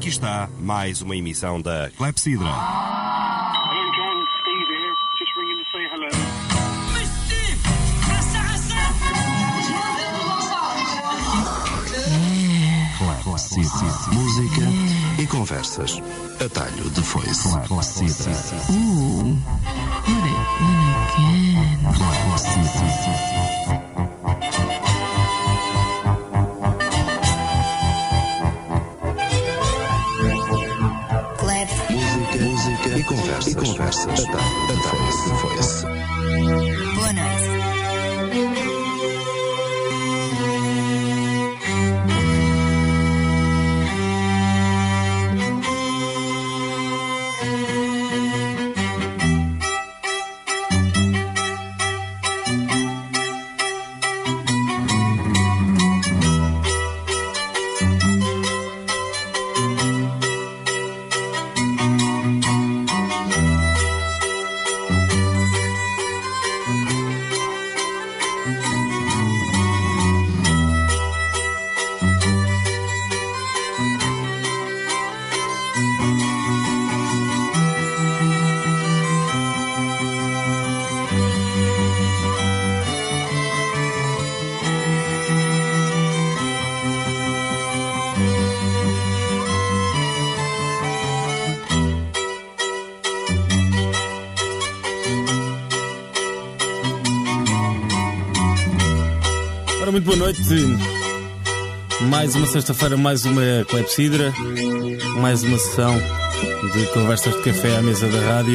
Aqui está mais uma emissão da Clepsidra. Clepsidra. Música e conversas. Atalho de foice. Clepsidra. Put it in again. Clepsidra. Música e conversas. Atalho de foice. Boa noite. Muito boa noite. Mais uma sexta-feira, mais uma Clepsidra, mais uma sessão de conversas de café à mesa da rádio.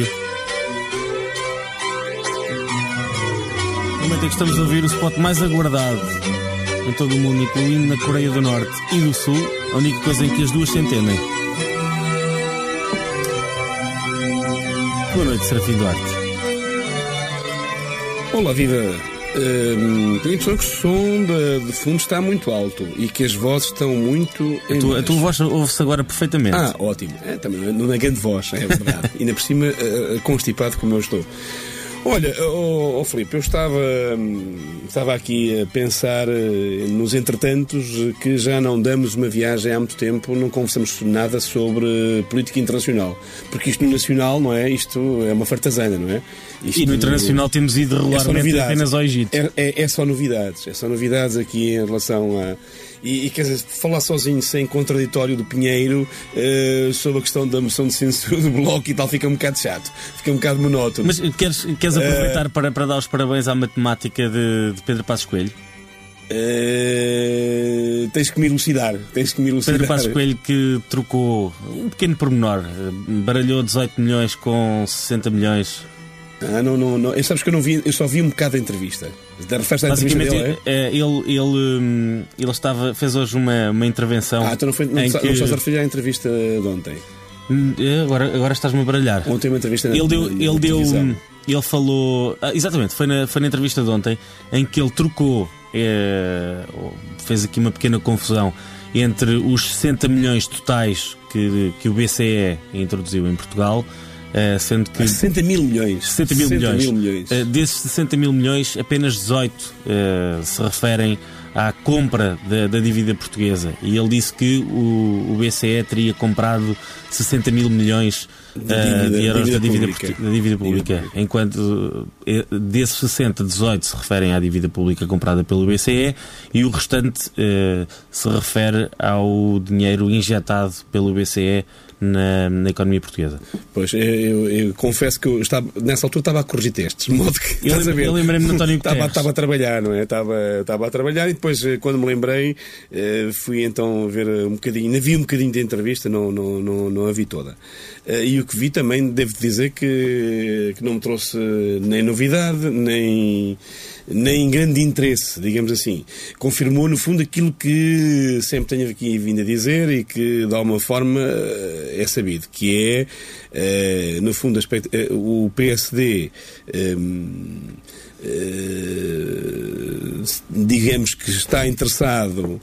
No momento em que estamos a ouvir o spot mais aguardado em todo o mundo, incluindo na Coreia do Norte e do Sul, a única coisa em que as duas se entendem. Boa noite, Serafim Duarte. Olá, viva. Tenho a impressão que o som de fundo está muito alto e que as vozes estão muito A tua voz ouve-se agora perfeitamente. Ótimo. Também não é grande voz, é verdade. Ainda por cima, constipado como eu estou. Olha, Filipe, eu estava aqui a pensar nos entretantos que já não damos uma viagem há muito tempo, não conversamos nada sobre política internacional. Porque isto no nacional, não é? Isto é uma fartazana, não é? E no internacional temos ido regularmente apenas ao Egito. É só novidades aqui em relação a... E quer dizer, falar sozinho, sem contraditório do Pinheiro, sobre a questão da moção de censura do Bloco e tal, fica um bocado chato, fica um bocado monótono. Mas queres aproveitar para dar os parabéns à matemática de Pedro Passos Coelho? Tens que me elucidar. Pedro Passos Coelho, que trocou um pequeno pormenor, baralhou 18 milhões com 60 milhões. Não. Sabes que eu não vi, eu só vi um bocado da entrevista. Basicamente, ele fez hoje uma intervenção. Então não estás a referir à entrevista de ontem? Agora estás-me a baralhar. Ontem uma entrevista ele falou. Exatamente, foi na entrevista de ontem em que ele trocou, fez aqui uma pequena confusão entre os 60 milhões totais que o BCE introduziu em Portugal. Sendo que 60 mil milhões. 60 mil milhões. Desses 60 mil milhões, apenas 18 se referem à compra da dívida portuguesa. E ele disse que o BCE teria comprado 60 mil milhões de euros da dívida pública. Enquanto desses 60, 18 se referem à dívida pública comprada pelo BCE e o restante se refere ao dinheiro injetado pelo BCE na economia portuguesa. Pois, eu confesso que nessa altura estava a corrigir testes, de modo que eu lembrei-me de António Guterres. Estava a trabalhar, não é? Estava a trabalhar e depois, quando me lembrei, fui então ver um bocadinho, ainda vi um bocadinho de entrevista, não a vi toda. E o que vi também, devo dizer que não me trouxe nem novidade, nem grande interesse, digamos assim. Confirmou, no fundo, aquilo que sempre tenho aqui vindo a dizer e que, de alguma forma, é sabido, que é, no fundo, o PSD digamos que está interessado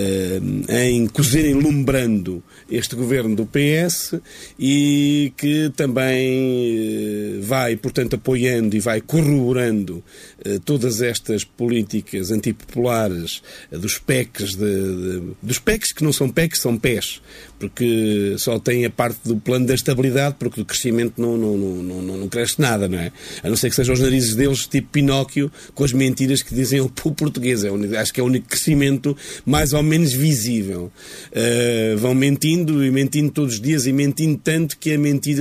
em cozer em lumbrando este governo do PS e que também vai, portanto, apoiando e vai corroborando todas estas políticas antipopulares dos PECs, dos PECs que não são PECs, são PES, porque só tem a parte do plano da estabilidade, porque do crescimento não cresce nada, não é? A não ser que sejam os narizes deles tipo Pinóquio, com as mentiras que dizem o português. Acho que é o único crescimento mais ou menos visível. Vão mentindo e mentindo todos os dias e mentindo tanto que a mentira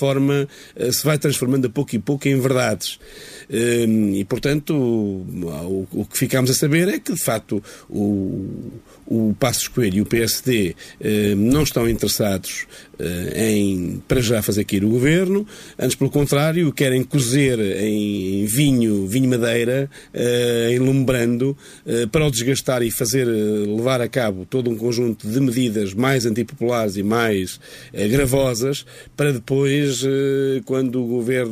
se vai transformando a pouco e pouco em verdades. E, portanto, o que ficámos a saber é que, de facto, o Passos Coelho e o PSD não estão interessados em, para já, fazer cair o governo. Antes, pelo contrário, querem cozer em vinho madeira, enlumbrando, para o desgastar e levar a cabo todo um conjunto de medidas mais antipopulares e mais gravosas, para depois, quando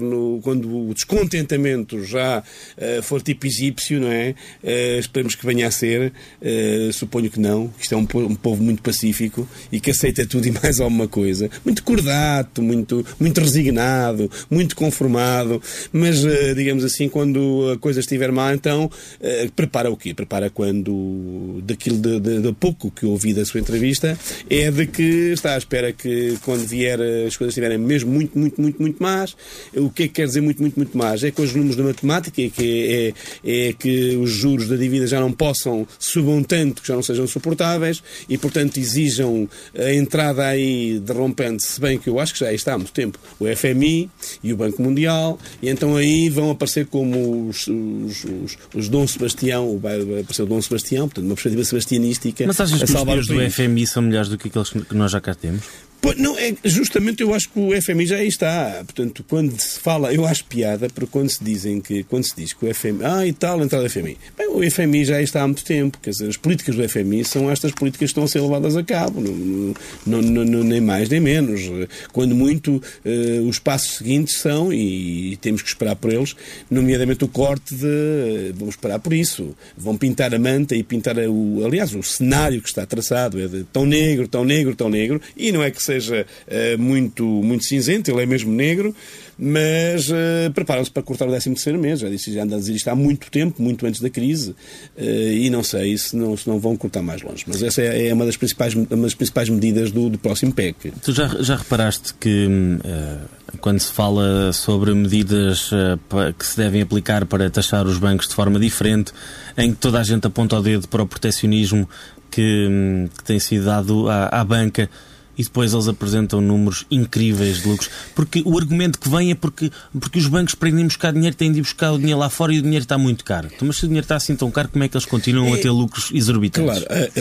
o descontentamento já for tipo egípcio, não é? Esperemos que venha a ser, suponho que não, isto é um povo muito pacífico e que aceita tudo e mais alguma coisa, muito cordato, muito resignado, muito conformado, mas digamos assim, quando a coisa estiver má, então prepara o quê? Prepara quando de pouco que eu ouvi da sua entrevista, é de que está à espera que quando vier as coisas estiverem mesmo muito más. O que é que quer dizer muito más? É com os números da matemática, é que os juros da dívida já não subam tanto, que já não sejam suportáveis e, portanto, exijam a entrada aí derrompente, se bem que eu acho que já está há muito tempo, o FMI e o Banco Mundial, e então aí vão aparecer como os Dom Sebastião, vai aparecer o Dom Sebastião, portanto, uma perspectiva sebastianística. Mas achas que os dinheiros do FMI são melhores do que aqueles que nós já cá temos? Não, justamente eu acho que o FMI já aí está. Portanto, quando se fala, eu acho piada, porque quando se diz que o FMI, e tal, a entrada do FMI. Bem, o FMI já aí está há muito tempo. Quer dizer, as políticas do FMI são estas políticas que estão a ser levadas a cabo. Nem mais nem menos. Quando muito, os passos seguintes são, e temos que esperar por eles, nomeadamente o corte vamos esperar por isso. Vão pintar a manta e pintar aliás, o cenário que está traçado é de tão negro, e não é que seja muito cinzento, ele é mesmo negro, mas preparam-se para cortar o 13º mês. Já anda a dizer isto há muito tempo, muito antes da crise, e não sei se não vão cortar mais longe. Mas essa é uma das principais medidas do próximo PEC. Tu já reparaste que quando se fala sobre medidas que se devem aplicar para taxar os bancos de forma diferente, em que toda a gente aponta o dedo para o proteccionismo que tem sido dado à banca, e depois eles apresentam números incríveis de lucros, porque o argumento que vem é porque os bancos, para irem buscar dinheiro, têm de ir buscar o dinheiro lá fora e o dinheiro está muito caro. Então, mas se o dinheiro está assim tão caro, como é que eles continuam a ter lucros exorbitantes? Claro,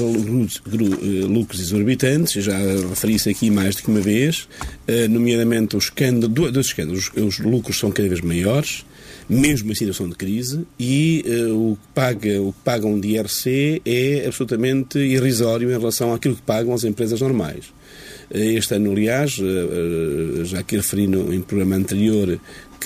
lucros exorbitantes, eu já referi isso aqui mais do que uma vez, nomeadamente os escândalos, os lucros são cada vez maiores, mesmo em situação de crise, e o que pagam de IRC é absolutamente irrisório em relação àquilo que pagam as empresas normais. Este ano, aliás, já aqui referi em programa anterior,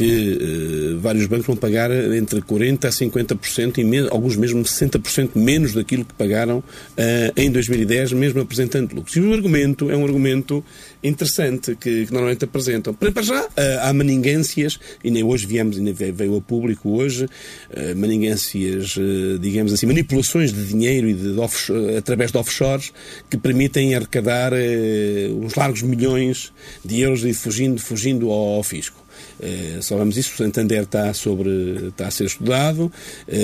que vários bancos vão pagar entre 40% a 50% e alguns mesmo 60% menos daquilo que pagaram em 2010, mesmo apresentando lucros. E o argumento é um argumento interessante que normalmente apresentam. Para já, há maningâncias, e nem hoje veio a público hoje, maningâncias, digamos assim, manipulações de dinheiro e através de offshores que permitem arrecadar uns largos milhões de euros e fugindo ao fisco. Sabemos isso, o Santander está a ser estudado.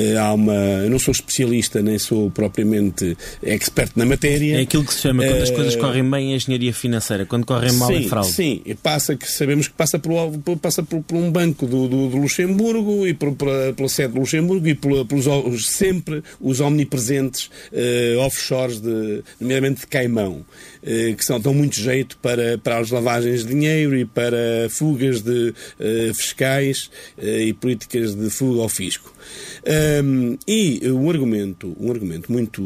Eu não sou especialista, nem sou propriamente expert na matéria. É aquilo que se chama, quando as coisas correm bem, a engenharia financeira, quando correm mal é fraude. Sim, sabemos que passa por um banco do Luxemburgo e pela sede de Luxemburgo e pelos sempre os omnipresentes offshores, nomeadamente de Caimão, que dão muito jeito para as lavagens de dinheiro e para fugas fiscais e políticas de fuga ao fisco. E um argumento muito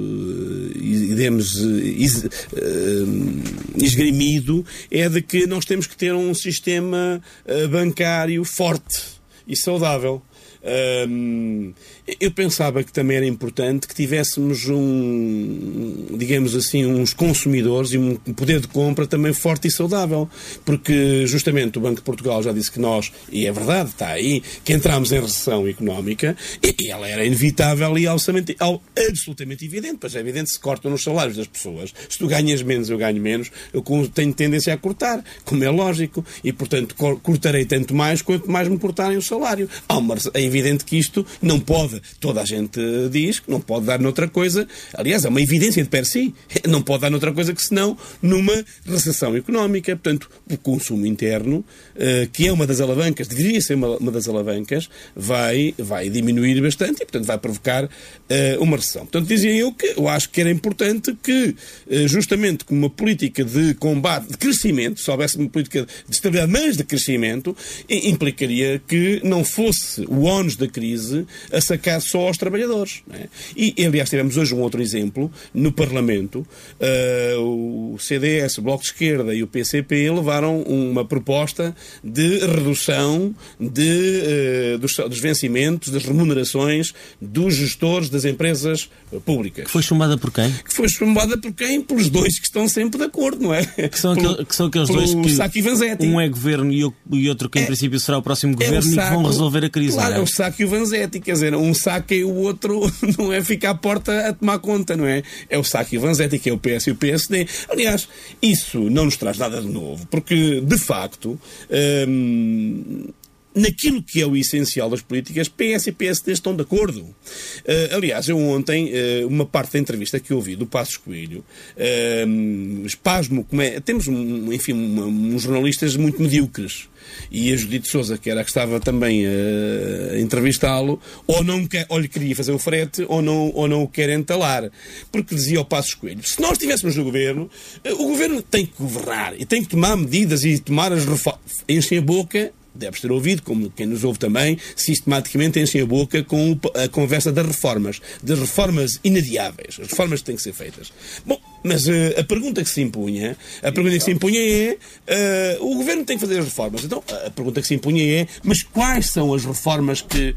esgrimido é de que nós temos que ter um sistema bancário forte e saudável. Eu pensava que também era importante que tivéssemos digamos assim, uns consumidores e um poder de compra também forte e saudável, porque justamente o Banco de Portugal já disse que nós, e é verdade, está aí, que entramos em recessão económica e ela era inevitável e absolutamente evidente, pois é evidente, se cortam nos salários das pessoas, se tu ganhas menos, eu ganho menos, eu tenho tendência a cortar, como é lógico, e portanto cortarei tanto mais quanto mais me cortarem o salário. É evidente que isto não pode, toda a gente diz que não pode dar noutra coisa, aliás, é uma evidência de per si, não pode dar noutra coisa que senão numa recessão económica. Portanto, o consumo interno, que é uma das alavancas, deveria ser uma das alavancas, vai diminuir bastante e, portanto, vai provocar uma recessão. Portanto, dizia eu que eu acho que era importante que, justamente com uma política de combate, de crescimento, se houvesse uma política de estabilidade, mas de crescimento, implicaria que não fosse o ónus da crise a sacar só aos trabalhadores. Não é? E, aliás, tivemos hoje um outro exemplo no Parlamento. O CDS, o Bloco de Esquerda e o PCP levaram uma proposta de redução dos vencimentos, das remunerações dos gestores das empresas públicas. Que foi chumbada por quem? Que foi chumbada por quem? Pelos dois que estão sempre de acordo, não é? Que são aqueles dois que Sacchi e Vanzetti. Um é governo e outro que em princípio será o próximo governo e que vão resolver a crise. Claro, não é? É o Sacchi e o Vanzetti, quer dizer, um saca e o outro não é ficar à porta a tomar conta, não é? É o Sacchi e o Vanzetti, que é o PS e o PSD. Aliás, isso não nos traz nada de novo, porque, de facto, naquilo que é o essencial das políticas, PS e PSD estão de acordo. Aliás, eu ontem, uma parte da entrevista que eu ouvi do Passos Coelho, espasmo, temos, enfim, uns jornalistas muito medíocres. E a Judite Sousa, que era a que estava também a entrevistá-lo, ou lhe queria fazer o frete, ou não o quer entalar. Porque dizia ao Passos Coelho, se nós estivéssemos no governo, o governo tem que governar, e tem que tomar medidas e tomar as reformas. Enchem a boca, deves ter ouvido, como quem nos ouve também, sistematicamente enchem a boca com a conversa das reformas inadiáveis, as reformas que têm que ser feitas. Bom, mas a pergunta que se impunha é, o governo tem que fazer as reformas. Então, a pergunta que se impunha é, mas quais são as reformas que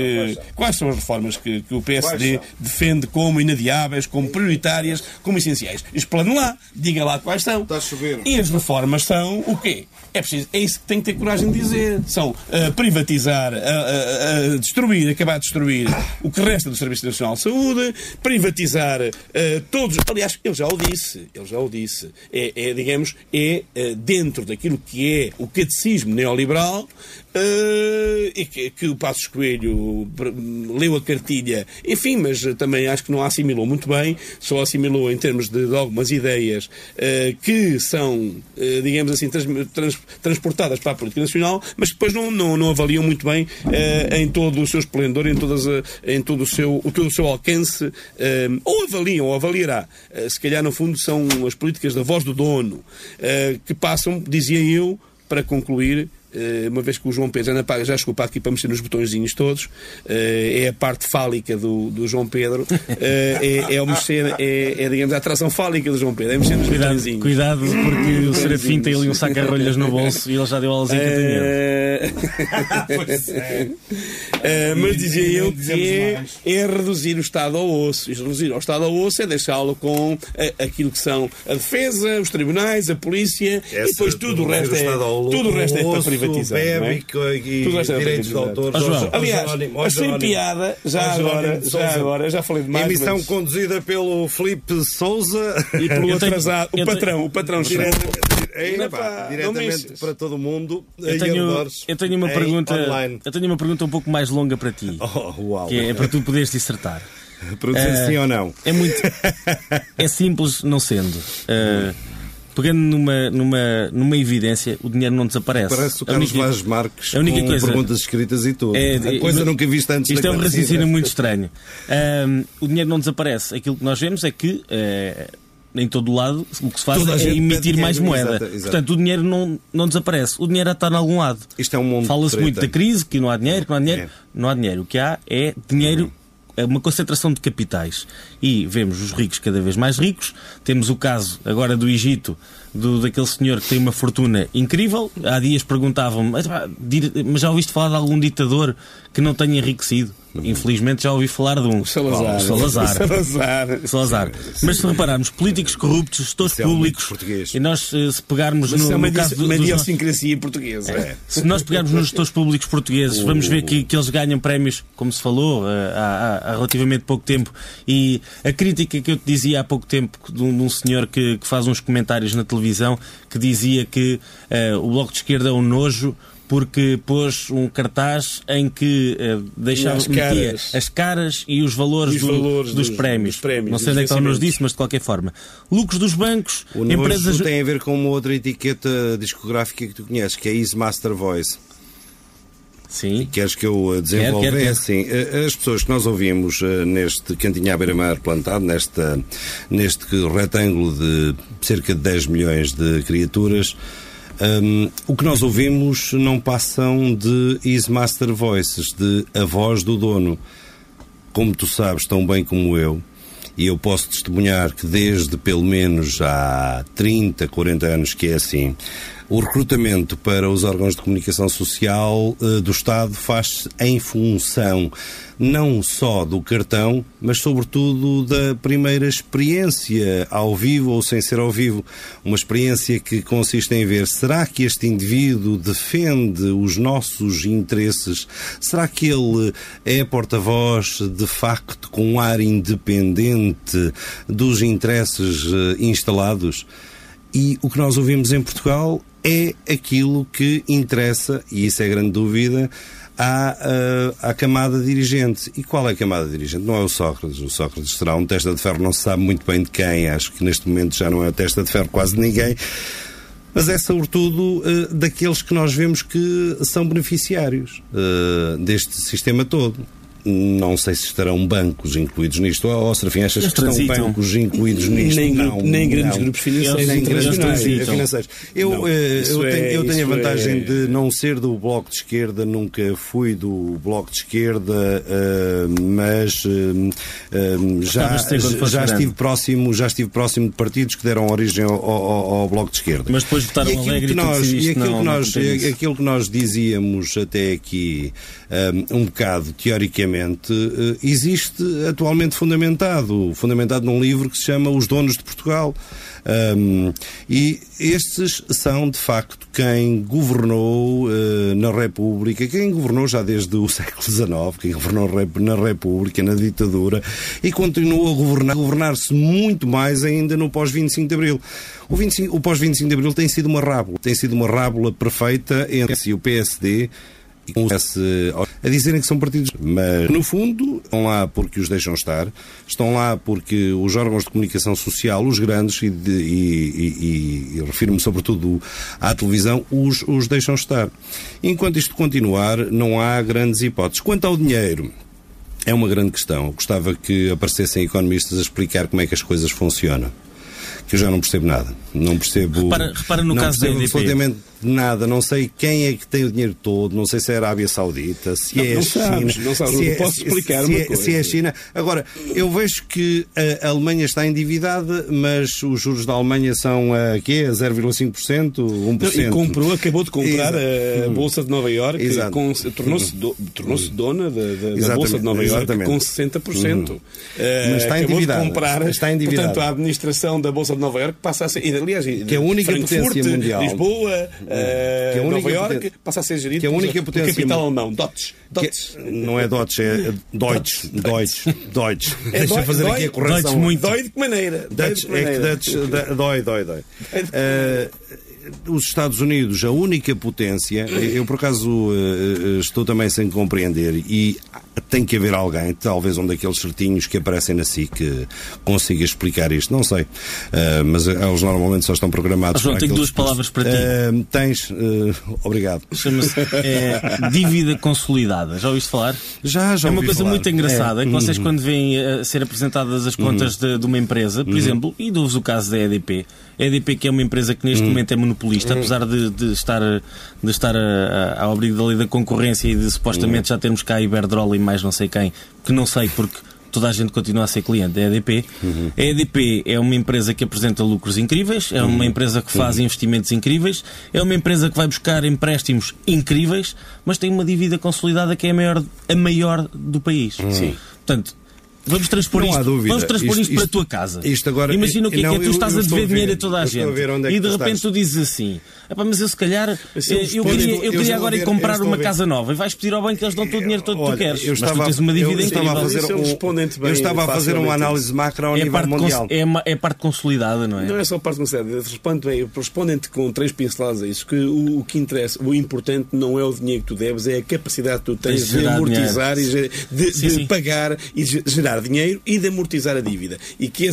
o PSD defende como inadiáveis, como prioritárias, como essenciais? Explane lá, diga lá quais são. Está a chover. E as reformas são o quê? É isso que tem que ter coragem de dizer. São privatizar, destruir, acabar de destruir o que resta do Serviço Nacional de Saúde, privatizar todos. Aliás, ele já o disse. Digamos, dentro daquilo que é o catecismo neoliberal, e que o Passos Coelho leu a cartilha, enfim, mas também acho que não a assimilou muito bem, só assimilou em termos de algumas ideias que são, digamos assim, transportadas para a política nacional, mas que depois não avaliam muito bem em todo o seu esplendor, em todo o seu alcance, ou avaliam, ou avaliará. Se calhar, no fundo, são as políticas da voz do dono, que passam, dizia eu, para concluir, uma vez que o João Pedro já chegou para aqui para mexer nos botõezinhos todos, é a parte fálica do João Pedro, digamos, a atração fálica do João Pedro, é mexer nos botõezinhos. Cuidado, porque o Serafim tem ali um saca-rolhas no bolso e ele já deu aulas em mas dizia eu que é reduzir o Estado ao osso. E reduzir ao Estado ao osso é deixá-lo com aquilo que são a defesa, os tribunais, a polícia, e depois tudo o resto é para privatizar. E direitos de autor. Aliás, sem piada, já agora, já falei demais. Emissão conduzida pelo Filipe Sousa e pelo atrasado, o patrão diretamente para todo o mundo. Eu tenho uma pergunta um pouco mais longa para ti, que é para tu poderes dissertar. Para dizer sim ou não. É simples, não sendo. Pegando numa evidência, o dinheiro não desaparece. Parece o Carlos Vaz Marques com perguntas escritas e tudo. A coisa nunca vista antes. Isto é um raciocínio muito estranho. O dinheiro não desaparece. Aquilo que nós vemos é que em todo o lado o que se faz é emitir mais moeda. Exato. Portanto, o dinheiro não desaparece. O dinheiro está em algum lado. Isto é um mundo. Fala-se muito da crise, que não há dinheiro, Não há dinheiro. O que há é dinheiro uma concentração de capitais e vemos os ricos cada vez mais ricos. Temos o caso agora do Egito, daquele senhor que tem uma fortuna incrível. Há dias perguntavam-me, mas já ouviste falar de algum ditador que não tenha enriquecido? Infelizmente já ouvi falar de um. Salazar. Mas se repararmos, políticos corruptos, gestores públicos, e nós se pegarmos no caso uma idiosincrasia portuguesa. Se nós pegarmos nos gestores públicos portugueses, vamos ver que eles ganham prémios, como se falou, há relativamente pouco tempo. E a crítica que eu te dizia há pouco tempo de um senhor que faz uns comentários na televisão, que dizia que o Bloco de Esquerda é um nojo porque pôs um cartaz em que metia as caras e os valores dos prémios. Não sei onde é que está o nojo disso, mas de qualquer forma. Lucros dos bancos, o empresas... tem a ver com uma outra etiqueta discográfica que tu conheces, que é Easy Master Voice. Sim. Queres que eu desenvolva? É assim, as pessoas que nós ouvimos neste cantinho à beira-mar plantado, neste retângulo de cerca de 10 milhões de criaturas, o que nós ouvimos não passam de Easy Master Voices, de a voz do dono. Como tu sabes tão bem como eu, e eu posso testemunhar que desde pelo menos há 30, 40 anos que é assim, o recrutamento para os órgãos de comunicação social do Estado faz-se em função não só do cartão, mas sobretudo da primeira experiência ao vivo ou sem ser ao vivo. Uma experiência que consiste em ver, será que este indivíduo defende os nossos interesses? Será que ele é porta-voz de facto com um ar independente dos interesses instalados? E o que nós ouvimos em Portugal é aquilo que interessa, e isso é grande dúvida, à camada dirigente. E qual é a camada dirigente? Não é o Sócrates. O Sócrates será um testa de ferro, não se sabe muito bem de quem. Acho que neste momento já não é testa de ferro quase de ninguém. Mas é sobretudo daqueles que nós vemos que são beneficiários deste sistema todo. Não sei se estarão bancos incluídos nisto. Ou Serafim, achas que estão bancos incluídos nisto? Nem grandes grupos financeiros. Nem grandes financeiros. Eu tenho a vantagem de não ser do Bloco de Esquerda, nunca fui do Bloco de Esquerda, mas já estive próximo de partidos que deram origem ao Bloco de Esquerda. Mas depois votaram alegre e aquilo que nós dizíamos até aqui, um bocado teoricamente, existe atualmente fundamentado num livro que se chama Os Donos de Portugal. E estes são, de facto, quem governou na República, quem governou já desde o século XIX, quem governou na República, na ditadura, e continua a governar-se muito mais ainda no pós-25 de Abril. O pós-25 de Abril tem sido uma rábula perfeita entre o PSD a dizerem que são partidos, mas no fundo estão lá porque os deixam estar, estão lá porque os órgãos de comunicação social, os grandes, e refiro-me sobretudo à televisão, os deixam estar. Enquanto isto continuar, não há grandes hipóteses. Quanto ao dinheiro, é uma grande questão. Eu gostava que aparecessem economistas a explicar como é que as coisas funcionam, que eu já não percebo nada. Não percebo. Repara no caso da EDP. Absolutamente nada. Não sei quem é que tem o dinheiro todo. Não sei se é a Arábia Saudita, se é a China. Não posso explicar uma coisa. Se é a China. Agora, eu vejo que a Alemanha está endividada, mas os juros da Alemanha são a quê? 0,5%? 1%? Acabou de comprar a Bolsa de Nova Iorque. Tornou-se dona da Bolsa de Nova Iorque com 60%. Mas está endividada. Portanto, a administração da Bolsa de Nova Iorque passa a ser, aliás, que é a única potência mundial. Lisboa, Nova Iorque, passa a ser gerido que é a única pelo capital alemão. Deutsche. Não é Deutsche, é Deutsch. Deixa-me fazer aqui a correção. Dói de que maneira? Dói. Os Estados Unidos, a única potência, eu por acaso estou também sem compreender, e tem que haver alguém, talvez um daqueles certinhos que aparecem na SIC, que consiga explicar isto, não sei, mas eles normalmente só estão programados para tenho duas palavras para ti. Tens, obrigado. Chama-se dívida consolidada, já ouviste falar? Já é uma coisa falar. Muito engraçada, que vocês quando veem a ser apresentadas as contas de uma empresa, por exemplo, e dou-vos o caso da EDP, a EDP, que é uma empresa que neste momento é monopolista, apesar de estar ao abrigo da lei da concorrência e de supostamente já termos cá a Iberdrola e mais não sei quem, que não sei porque toda a gente continua a ser cliente da EDP. A EDP é uma empresa que apresenta lucros incríveis, é uma empresa que faz investimentos incríveis, é uma empresa que vai buscar empréstimos incríveis, mas tem uma dívida consolidada que é a maior do país. Sim. Portanto, vamos transpor isto para a tua casa. Agora, imagina o que é. Tu estás a dever dinheiro a toda a gente e de repente tu dizes assim: mas eu se calhar eu queria agora ir comprar uma casa nova, e vais pedir ao banco que eles dão-te o dinheiro todo que tu queres, mas tu tens uma dívida incrível. Eu estava a fazer uma análise macro ao nível mundial. É parte consolidada, não é? Não é só parte consolidada. Respondem-te com 3 pinceladas a isso, que o que interessa, o importante não é o dinheiro que tu deves, é a capacidade que tu tens de amortizar e de pagar e gerar dinheiro e de amortizar a dívida. E que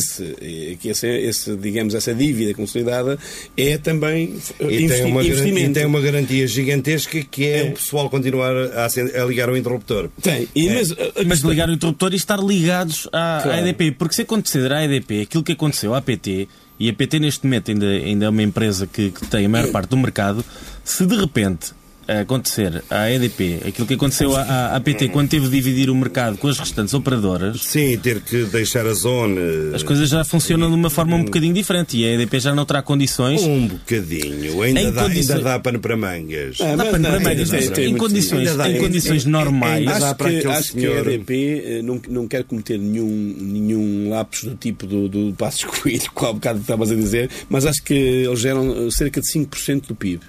digamos, essa dívida consolidada é também investimento. E tem uma garantia gigantesca, que é o pessoal continuar a ligar o interruptor. Tem. Mas ligar o interruptor e estar ligados à EDP. Porque se acontecer à EDP aquilo que aconteceu à PT, e a PT neste momento ainda é uma empresa que tem a maior parte do mercado, se de repente acontecer à EDP aquilo que aconteceu à PT quando teve de dividir o mercado com as restantes operadoras, sim, ter que deixar a zona, as coisas já funcionam de uma forma um bocadinho diferente, e a EDP já não terá condições. Um bocadinho, ainda dá pano para mangas. Dá pano para mangas. Em condições normais. Acho que a EDP não quer cometer nenhum lapso do tipo do Passos Coelho, que há bocado estavas a dizer, mas acho que eles geram cerca de 5% do PIB.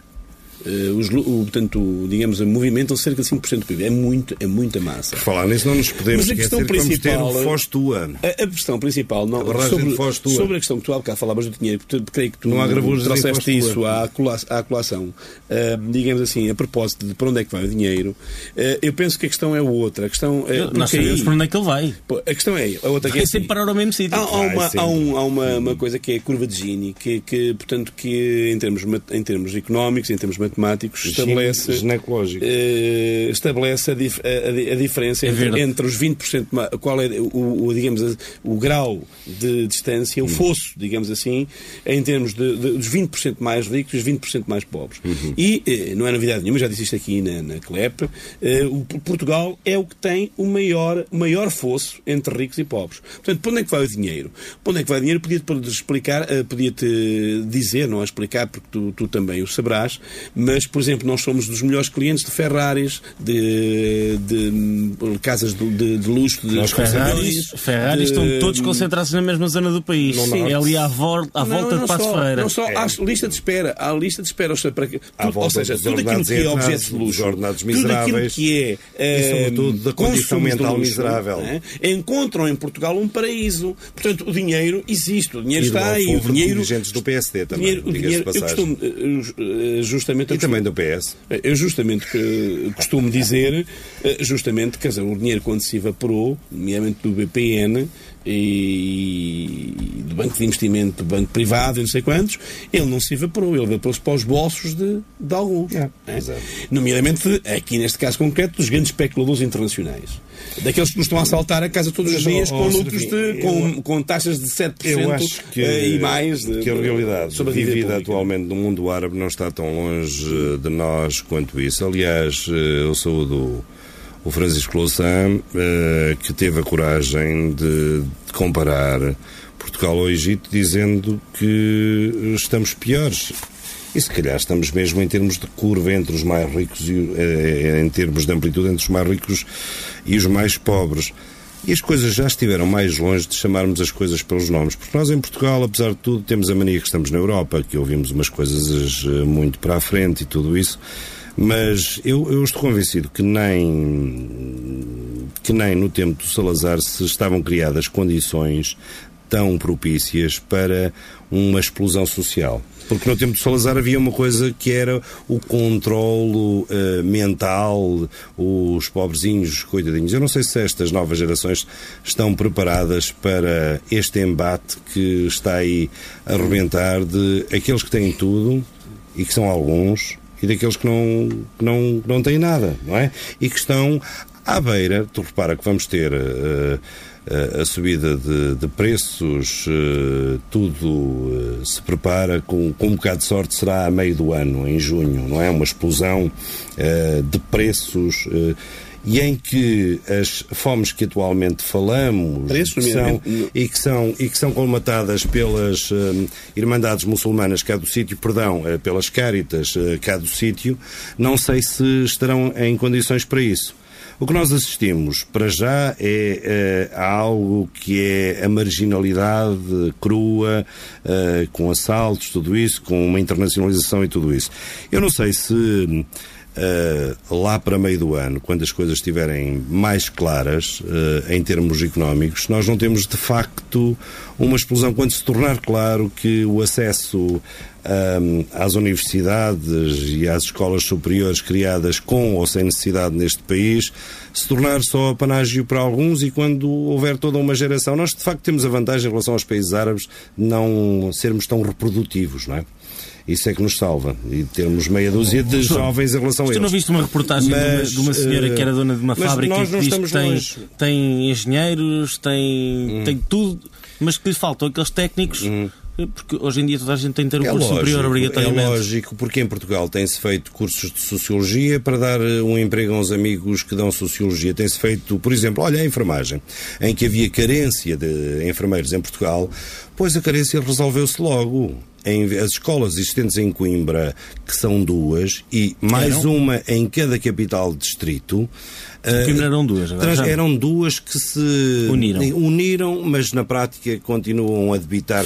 Portanto, digamos, movimentam cerca de 5% do PIB. É muita massa. Por falar nisso, não nos podemos esquecer que vamos ter o FOS-TUA. A questão principal, sobre a questão que tu há bocado falavas do dinheiro, creio que tu trouxeste isso à colação, digamos assim, a propósito de para onde é que vai o dinheiro. Eu penso que a questão é outra. A questão nós sabemos para onde é que ele vai. A questão é a outra. É sempre parar ao mesmo sítio. Há uma coisa que é a curva de Gini, portanto, que em termos económicos, em termos matemáticos, estabelece a diferença entre os 20%, qual é digamos, o grau de distância, o fosso, digamos assim, em termos dos 20% mais ricos e os 20% mais pobres. E não é novidade nenhuma, já disse isto aqui na CLEP, Portugal é o que tem o maior fosso entre ricos e pobres. Portanto, para onde é que vai o dinheiro? Para onde é que vai o dinheiro? Podia-te dizer, não a explicar, porque tu também o saberás, mas, por exemplo, nós somos dos melhores clientes de Ferraris, de casas de luxo. Os Ferraris estão todos concentrados na mesma zona do país. É ali à volta de Passos Ferreira. Não só, há lista de espera. Ou seja, tudo aquilo que é objetos de luxo, tudo aquilo que e sobretudo da condição mental miserável. Encontram em Portugal um paraíso. Portanto, o dinheiro existe, o dinheiro está aí. O dinheiro, dirigentes do PSD também, eu costumo, justamente... E também do PS. Eu justamente costumo dizer, quer dizer, o dinheiro quando se evaporou, nomeadamente do BPN e do Banco de Investimento, do Banco Privado e não sei quantos, ele não se evaporou, ele evaporou-se para os bolsos de alguns. Nomeadamente, aqui neste caso concreto, dos grandes especuladores internacionais. Daqueles que nos estão a assaltar a casa todos os dias com lucros com taxas de 7% eu acho e mais. Que a realidade vivida atualmente no mundo árabe não está tão longe de nós quanto isso. Aliás, eu saúdo o Francisco Louçã, que teve a coragem de comparar Portugal ao Egito, dizendo que estamos piores. E se calhar estamos mesmo em termos de curva entre os mais ricos em termos de amplitude entre os mais ricos e os mais pobres. E as coisas já estiveram mais longe de chamarmos as coisas pelos nomes. Porque nós em Portugal, apesar de tudo, temos a mania que estamos na Europa, que ouvimos umas coisas muito para a frente e tudo isso. Mas eu estou convencido que nem no tempo do Salazar se estavam criadas condições tão propícias para uma explosão social. Porque no tempo do Salazar havia uma coisa que era o controlo mental, os pobrezinhos, coitadinhos. Eu não sei se estas novas gerações estão preparadas para este embate que está aí a arrebentar de aqueles que têm tudo, e que são alguns, e daqueles que não têm nada, não é? E que estão à beira. Tu repara que vamos ter a subida de preços, tudo se prepara, com um bocado de sorte será a meio do ano, em junho, não é? Uma explosão de preços, e em que as fomes que atualmente falamos que são colmatadas pelas Irmandades Muçulmanas cá do sítio, pelas Cáritas cá do sítio, não sei se estarão em condições para isso. O que nós assistimos, para já, é a algo que é a marginalidade crua, com assaltos, tudo isso, com uma internacionalização e tudo isso. Eu não sei se lá para meio do ano, quando as coisas estiverem mais claras em termos económicos, nós não temos de facto uma explosão, quando se tornar claro que o acesso às universidades e às escolas superiores criadas com ou sem necessidade neste país se tornar só apanágio para alguns, e quando houver toda uma geração, nós de facto temos a vantagem em relação aos países árabes de não sermos tão reprodutivos, não é? Isso é que nos salva, e termos meia dúzia de jovens em relação a eles. Tu não viste uma reportagem de uma senhora que era dona de uma fábrica que diz que tem engenheiros, tem tudo, mas que lhe faltam aqueles técnicos... Porque hoje em dia toda a gente tem que ter um curso superior obrigatoriamente. É lógico, porque em Portugal tem-se feito cursos de Sociologia para dar um emprego a uns amigos que dão Sociologia. Tem-se feito, por exemplo, olha a enfermagem, em que havia carência de enfermeiros em Portugal, pois a carência resolveu-se logo. As escolas existentes em Coimbra, que são 2, e mais uma em cada capital distrito. Coimbra eram 2 agora. Eram 2 que se uniram, mas na prática continuam a debitar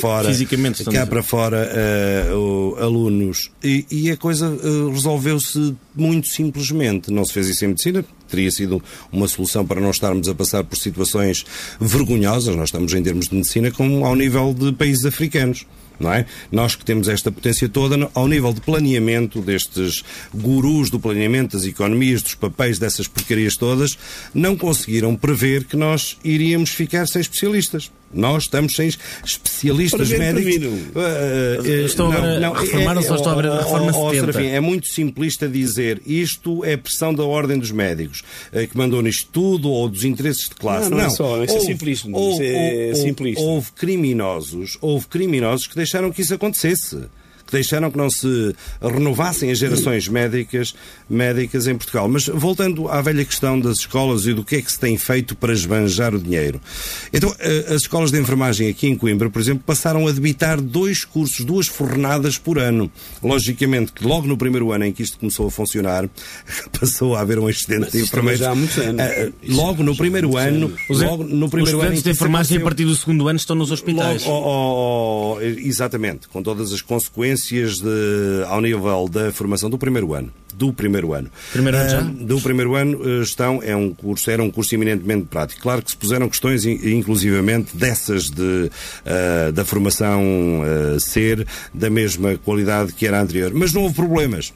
cá para fora alunos. E a coisa resolveu-se muito simplesmente. Não se fez isso em medicina. Teria sido uma solução para não estarmos a passar por situações vergonhosas. Nós estamos em termos de medicina como ao nível de países africanos. Não é? Nós que temos esta potência toda, ao nível de planeamento destes gurus do planeamento, das economias, dos papéis, dessas porcarias todas, não conseguiram prever que nós iríamos ficar sem especialistas. Nós estamos sem especialistas médicos. Estão a reformar-se ou estão a reforma 70? É muito simplista dizer isto é pressão da ordem dos médicos que mandou nisto tudo, ou dos interesses de classe. Não é só, isso é simplista. Houve criminosos que deixaram que isso acontecesse, que deixaram que não se renovassem as gerações médicas em Portugal. Mas voltando à velha questão das escolas e do que é que se tem feito para esbanjar o dinheiro. Então, as escolas de enfermagem aqui em Coimbra, por exemplo, passaram a debitar 2 cursos, 2 fornadas por ano. Logicamente que logo no primeiro ano em que isto começou a funcionar, passou a haver um excedente de enfermeiros. Já há muitos anos. Logo no primeiro ano... Os estudantes de enfermagem a partir do segundo ano estão nos hospitais. Exatamente, com todas as consequências ao nível da formação do primeiro ano. Primeiro ano já? Do primeiro ano era um curso eminentemente prático. Claro que se puseram questões, inclusivamente, dessas da formação ser da mesma qualidade que era a anterior. Mas não houve problemas.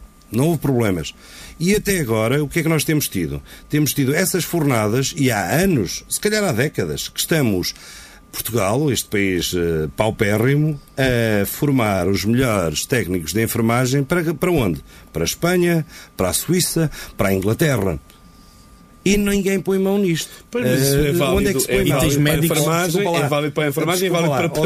E até agora, o que é que nós temos tido? Temos tido essas fornadas, e há anos, se calhar há décadas, que estamos... Portugal, este país paupérrimo, a formar os melhores técnicos de enfermagem para onde? Para a Espanha, para a Suíça, para a Inglaterra. E ninguém põe mão nisto. Onde é que se põe mão? É válido para a enfermagem, é válido para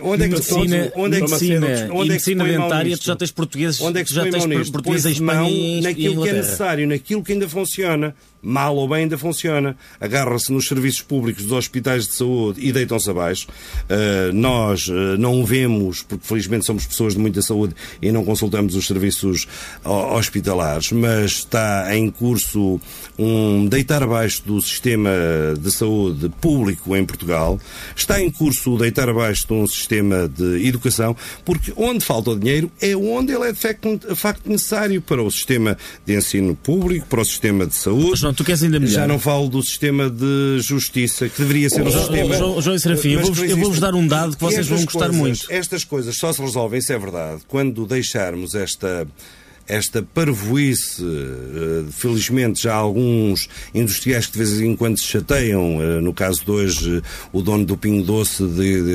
a medicina dentária. Tu já tens portugueses em Espanha e naquilo que é necessário, naquilo que ainda funciona. Mal ou bem ainda funciona. Agarra-se nos serviços públicos dos hospitais de saúde e deitam-se abaixo. Nós não o vemos, porque felizmente somos pessoas de muita saúde e não consultamos os serviços hospitalares, mas está em curso um deitar abaixo do sistema de saúde público em Portugal. Está em curso o deitar abaixo de um sistema de educação, porque onde falta o dinheiro é onde ele é de facto necessário para o sistema de ensino público, para o sistema de saúde. Tu queres ainda melhor. Já não falo do sistema de justiça, que deveria ser um sistema... João e Serafim, eu vou-vos dar um dado que vocês vão gostar muito. Estas coisas só se resolvem, isso é verdade, quando deixarmos esta parvoíce. Felizmente já há alguns industriais que de vez em quando se chateiam. No caso de hoje, o dono do Pingo Doce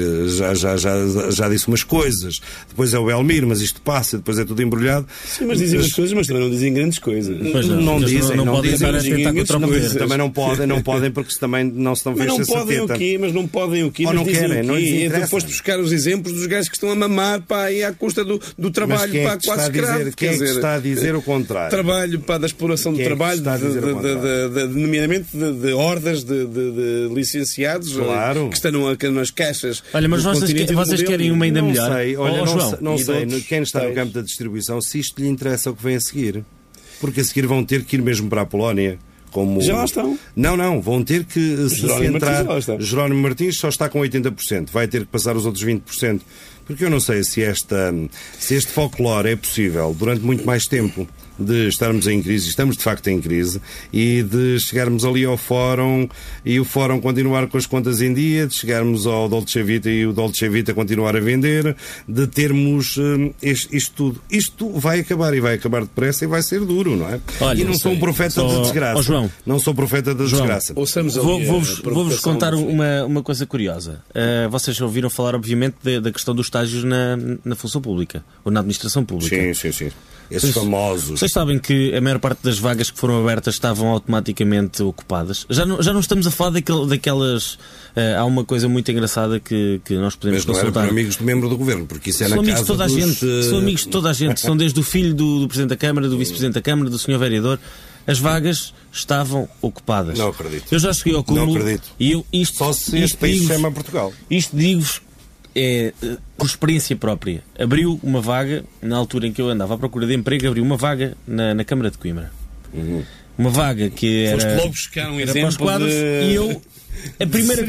já disse umas coisas. Depois é o Elmir, mas isto passa, depois é tudo embrulhado. Sim, mas dizem umas coisas, mas também não dizem grandes coisas. Não dizem também não podem porque também não se estão fechando essa teta. Mas não podem o quê? Ou não querem, não lhes interessa. Depois de buscar os exemplos dos gajos que estão a mamar, pá, e à custa do trabalho, pá, quase escravo. Quem é que está a dizer o contrário? Trabalho, da exploração do trabalho, nomeadamente de hordas de licenciados que estão nas caixas. Olha, mas vocês querem uma ainda melhor? Não sei, quem está no campo da distribuição, se isto lhe interessa o que vem a seguir. Porque a seguir vão ter que ir mesmo para a Polónia. Já lá estão? Não, vão ter que se entrar. Jerónimo Martins só está com 80%, vai ter que passar os outros 20%. Porque eu não sei se este folclore é possível durante muito mais tempo de estarmos em crise, estamos de facto em crise, e de chegarmos ali ao Fórum e o Fórum continuar com as contas em dia, de chegarmos ao Dolce Vita e o Dolce Vita continuar a vender, de termos isto tudo. Isto vai acabar e vai acabar depressa e vai ser duro, não é? Olha, e não sou um profeta da desgraça. João, não sou profeta da desgraça. Vou-vos contar uma coisa curiosa. Vocês ouviram falar, obviamente, da questão dos estágios na função pública ou na administração pública. Sim. Esses famosos. Vocês sabem que a maior parte das vagas que foram abertas estavam automaticamente ocupadas? Já não estamos a falar daquelas... há uma coisa muito engraçada que nós podemos consultar. Mas não era por amigos do membro do governo, porque isso é na casa amigos de toda a gente. São amigos de toda a gente. São desde o filho do Presidente da Câmara, do Vice-Presidente da Câmara, do Sr. Vereador. As vagas estavam ocupadas. Não acredito. Eu já cheguei ao cúmulo. Não acredito. E só se este país se chama Portugal. Isto digo-vos por experiência própria. Abriu uma vaga, na altura em que eu andava à procura de emprego, abriu uma vaga na Câmara de Coimbra. Uma vaga que era... Foste logo buscar um exemplo para os quadros, e eu... A primeira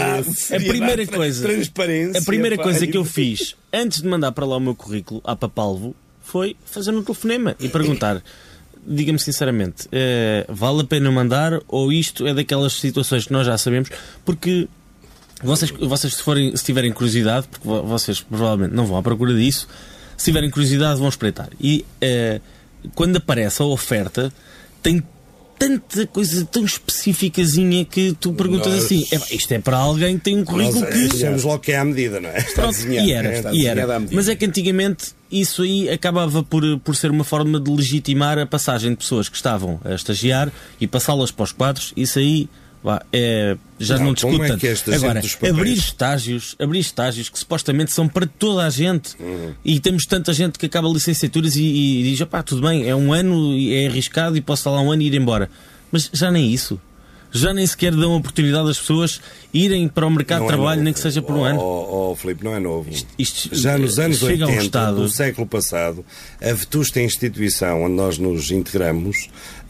coisa que eu fiz antes de mandar para lá o meu currículo à Papalvo foi fazer um telefonema e perguntar: diga-me sinceramente, vale a pena mandar, ou isto é daquelas situações que nós já sabemos? Porque vocês se tiverem curiosidade, porque vocês provavelmente não vão à procura disso, se tiverem curiosidade vão espreitar. E quando aparece a oferta, tem tanta coisa tão especificazinha que tu perguntas assim: isto é para alguém que tem um currículo que... Achamos logo que é à medida, não é? E era. Mas é que antigamente isso aí acabava por ser uma forma de legitimar a passagem de pessoas que estavam a estagiar e passá-las para os quadros. Isso aí já não discuto tanto. Agora, abrir estágios que supostamente são para toda a gente, e temos tanta gente que acaba licenciaturas e diz: tudo bem, é um ano, é arriscado e posso estar lá um ano e ir embora. Mas já nem isso. Já nem sequer dão a oportunidade às pessoas irem para o mercado de trabalho, nem que seja por um ano. Filipe, não é novo. Isto já nos anos 80 do século passado, a vetusta instituição onde nós nos integramos,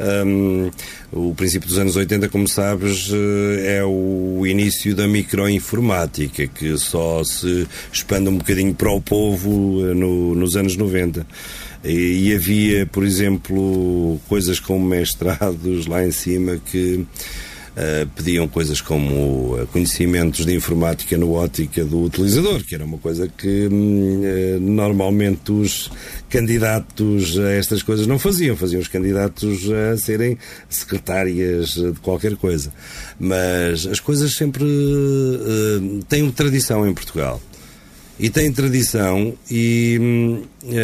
o princípio dos anos 80, como sabes, é o início da microinformática, que só se expande um bocadinho para o povo nos anos 90. E havia, por exemplo, coisas como mestrados lá em cima que pediam coisas como conhecimentos de informática na ótica do utilizador, que era uma coisa que normalmente os candidatos a estas coisas não faziam os candidatos a serem secretárias de qualquer coisa. Mas as coisas sempre têm tradição em Portugal. E têm tradição e...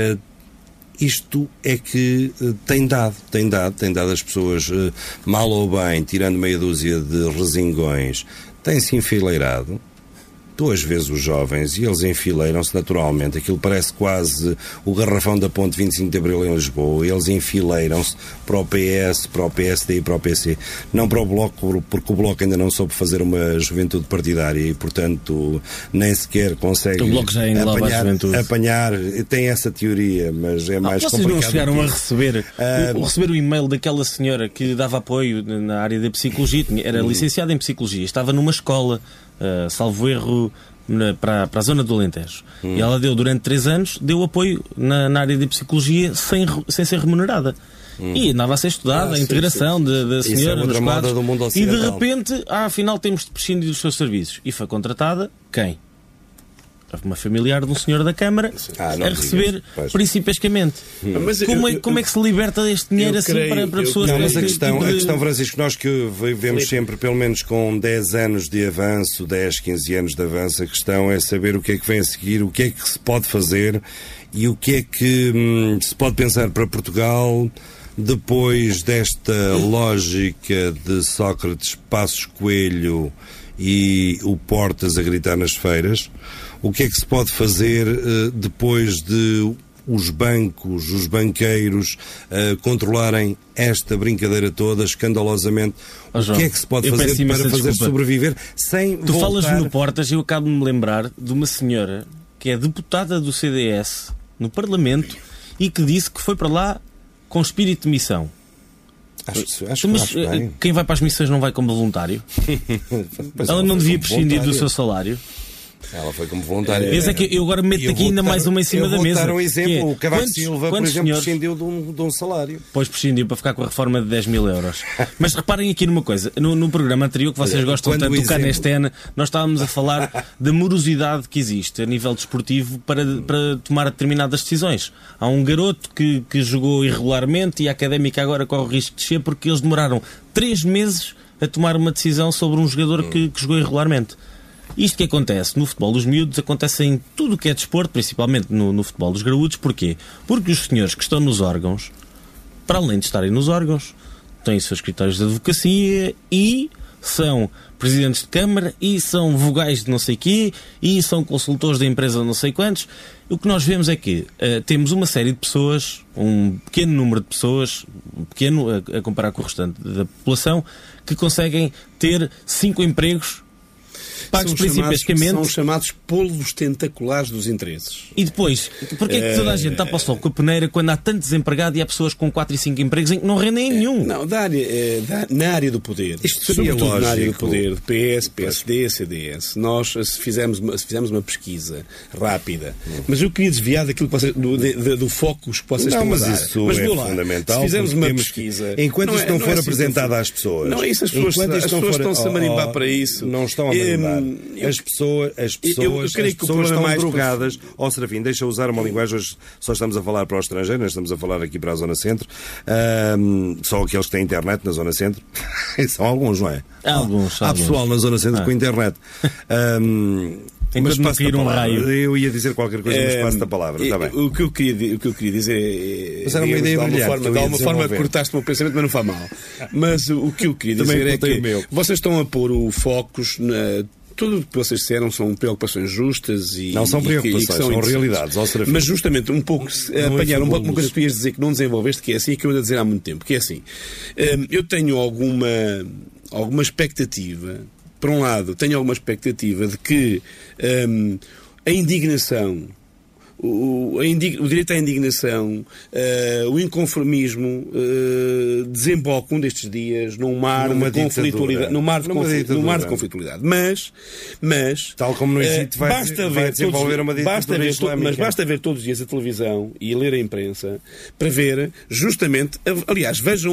isto é que tem dado às pessoas, mal ou bem, tirando meia dúzia de resingões, tem-se enfileirado. Tu às vezes os jovens, e eles enfileiram-se naturalmente, aquilo parece quase o garrafão da ponte 25 de Abril em Lisboa, eles enfileiram-se para o PS, para o PSD e para o PC, não para o Bloco, porque o Bloco ainda não soube fazer uma juventude partidária e, portanto, nem sequer consegue apanhar, tem essa teoria, mas é mais complicado. Vocês não chegaram a receber o e-mail daquela senhora que dava apoio na área da psicologia, era licenciada em psicologia, estava numa escola, salvo erro, para a zona do Alentejo. E ela deu, durante 3 anos, deu apoio na área de psicologia sem ser remunerada. E andava a ser estudada a integração da senhora nos quadros. E de repente, afinal temos de prescindir dos seus serviços. E foi contratada quem? Uma familiar de um senhor da Câmara a receber principescamente. Como é que se liberta deste dinheiro para pessoas... Mas a questão, Francisco, nós que vivemos sempre pelo menos com 10 anos de avanço, 10, 15 anos de avanço, a questão é saber o que é que vem a seguir, o que é que se pode fazer e o que é que se pode pensar para Portugal depois desta lógica de Sócrates, Passos Coelho e o Portas a gritar nas feiras. O que é que se pode fazer depois de os bancos, os banqueiros controlarem esta brincadeira toda escandalosamente. João, o que é que se pode fazer para fazer sobreviver sem Tu voltar... falas no Portas e eu acabo de me lembrar de uma senhora que é deputada do CDS no Parlamento e que disse que foi para lá com espírito de missão. Mas quem vai para as missões não vai como voluntário? Ela não devia prescindir do seu salário? Ela foi como voluntária. É que eu agora meto aqui ainda mais uma em cima da mesa. Eu vou dar um exemplo. O Cavaco Silva, por exemplo, prescindiu de um salário. Pois prescindiu para ficar com a reforma de 10 mil euros. Mas reparem aqui numa coisa. No programa anterior, que vocês gostam tanto do Canestena, nós estávamos a falar da morosidade que existe a nível desportivo para tomar determinadas decisões. Há um garoto que jogou irregularmente e a Académica agora corre o risco de descer porque eles demoraram 3 meses a tomar uma decisão sobre um jogador que jogou irregularmente. Isto que acontece no futebol dos miúdos acontece em tudo o que é desporto, principalmente no futebol dos graúdos. Porquê? Porque os senhores que estão nos órgãos, para além de estarem nos órgãos, têm os seus escritórios de advocacia e são presidentes de câmara e são vogais de não sei quê e são consultores da empresa de não sei quantos. O que nós vemos é que temos uma série de pessoas, um pequeno número de pessoas, pequeno a comparar com o restante da população, que conseguem ter 5 empregos pagos principalmente. São chamados polvos tentaculares dos interesses. E depois, porque é que toda a gente está para o sol com a peneira quando há tanto desempregado e há pessoas com 4 e 5 empregos em que não rendem nenhum? Não, na área do poder. Isto seria lógico. Na área do poder, de PS, PSD, CDS, nós fizemos uma pesquisa rápida. Mas eu queria desviar daquilo que vocês, do foco que vocês estão a dar. Mas isso é fundamental. Se fizermos uma pesquisa... Enquanto isto não for apresentado às pessoas... Não, isso as pessoas estão-se a marimbar para isso. Não estão a marimbar. As pessoas estão drogadas. Serafim, deixa eu usar uma linguagem, hoje só estamos a falar para o estrangeiro, nós estamos a falar aqui para a Zona Centro, só aqueles que têm internet na Zona Centro. São alguns, não é? Há pessoal na Zona Centro com internet. Mas passo um raio. Eu ia dizer qualquer coisa, mas passo da palavra. Está bem. O que eu queria dizer é... Mas era uma ideia brilhante. De alguma forma cortaste o meu pensamento, mas não faz mal. Mas o que eu queria dizer é que vocês estão a pôr o focos na... Tudo o que vocês disseram são preocupações justas e... Não são preocupações, são realidades. Mas justamente um pouco apanhar uma coisa que tu ias dizer que não desenvolveste, que é assim, que eu ando a dizer há muito tempo, que é assim. Eu tenho alguma expectativa, por um lado, de que a indignação, o direito à indignação, o inconformismo desemboca destes dias num mar de conflitualidade. Num mar de conflitualidade. Mas tal como no Egito vai desenvolver uma ditadura islâmica. Mas basta ver todos os dias a televisão e ler a imprensa para ver justamente, aliás, vejam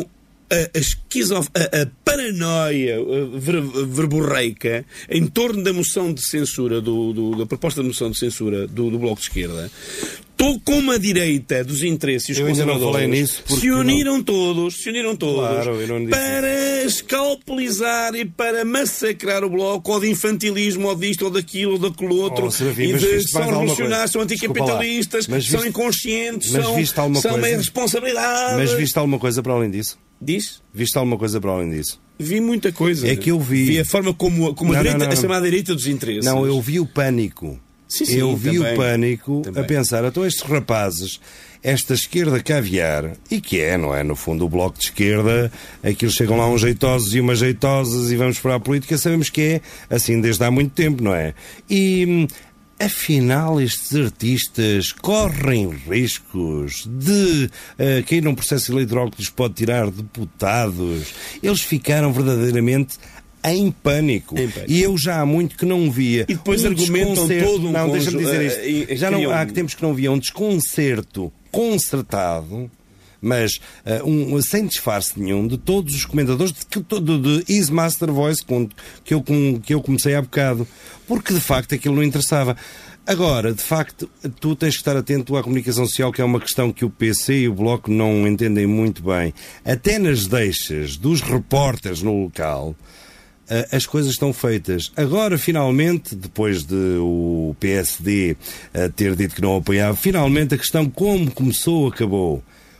a paranoia verborreica em torno da moção de censura, da proposta de moção de censura do Bloco de Esquerda. Como a direita dos interesses e os conservadores se uniram todos para escalpelizar e para massacrar o Bloco, ou de infantilismo, ou disto, ou daquilo, ou daquele outro, são revolucionários, são anticapitalistas, são inconscientes, são meio responsabilidade. Mas viste alguma coisa para além disso? Diz? Viste alguma coisa para além disso? Vi muita coisa. É que eu vi. Vi a forma como a chamada direita dos interesses. Não, eu vi o pânico. Sim, eu vi também, o pânico também. A pensar, então estes rapazes, esta esquerda caviar, e que não é, no fundo, o Bloco de Esquerda, aqueles chegam lá uns jeitosos e umas jeitosas e vamos para a política, sabemos que é assim desde há muito tempo, não é? E... afinal, estes artistas correm riscos de cair num processo eleitoral que lhes pode tirar deputados. Eles ficaram verdadeiramente em pânico. E eu já há muito que não via. E depois argumentam todo Não, deixa-me dizer isto. Já não, há tempos que não via um desconcerto concertado, mas sem disfarce nenhum, de todos os comentadores de His Master Voice que eu comecei há bocado, porque de facto aquilo não interessava. Agora, de facto, tu tens que estar atento à comunicação social, que é uma questão que o PC e o Bloco não entendem muito bem. Até nas deixas dos repórteres no local, as coisas estão feitas. Agora, finalmente, depois de o PSD ter dito que não apoiava, finalmente a questão como começou, acabou.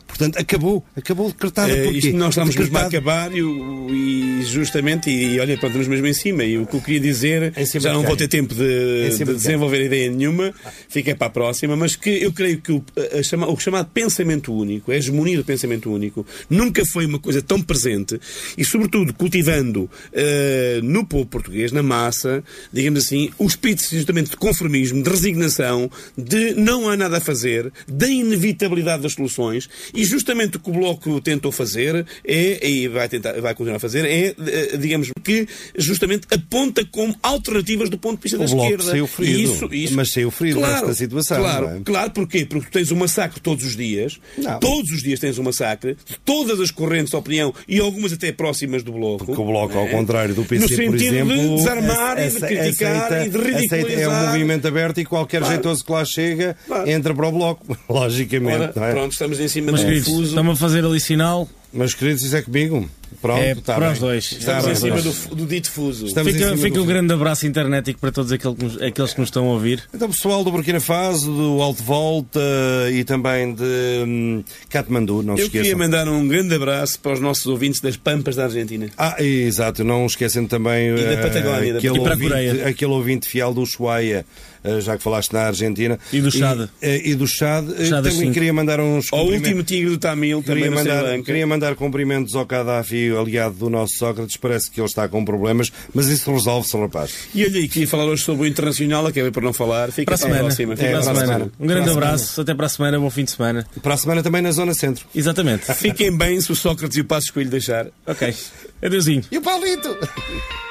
Portanto, acabou decretada. Isto nós estamos mesmo a acabar e justamente, e olha, pronto, estamos mesmo em cima. E o que eu queria dizer, já não vou ter tempo de desenvolver ideia nenhuma, fiquei para a próxima, mas que eu creio que o chamado pensamento único, a hegemonia do pensamento único, nunca foi uma coisa tão presente e, sobretudo, cultivando no povo português, na massa, digamos assim, o espírito justamente de conformismo, de resignação, de não há nada a fazer, da inevitabilidade das soluções. E justamente o que o Bloco tentou fazer e vai continuar a fazer, digamos, que justamente aponta como alternativas do ponto de vista da esquerda. Saiu ferido, mas saiu ferido nesta situação. Claro, porquê? Porque tu tens um massacre todos os dias, todos os dias tens um massacre, de todas as correntes de opinião e algumas até próximas do Bloco. Porque o Bloco, ao contrário do PC, por exemplo, de desarmar e de criticar e de ridicularizar. É um movimento aberto e qualquer jeitoso que lá chega entra para o Bloco, logicamente. Pronto, estamos em cima do fuso. Estão a fazer ali sinal. Mas queridos, isso é comigo. Pronto, para os dois. Estamos em cima do dito fuso. Fica um grande abraço internético para todos aqueles que nos estão a ouvir. Então, pessoal do Burkina Faso, do Alto Volta e também de Katmandu, não se esqueçam. Eu queria mandar um grande abraço para os nossos ouvintes das Pampas da Argentina. Exato, não esquecem também e da Patagónia, aquele ouvinte fiel do Ushuaia, já que falaste na Argentina. E do Chad. E do Chad. Também queria mandar uns ao último tigre do Tamil, queria mandar cumprimentos ao Gaddafi, aliado do nosso Sócrates. Parece que ele está com problemas, mas isso resolve-se, rapaz. E olha aí, queria falar hoje sobre o internacional, acabei por não falar. Fica para a semana. Para a semana. Um grande abraço, até para a semana, bom fim de semana. Para a semana também na Zona Centro. Exatamente. Fiquem bem se o Sócrates e o Passos Coelho deixar. Ok. Adeusinho. E o Paulito!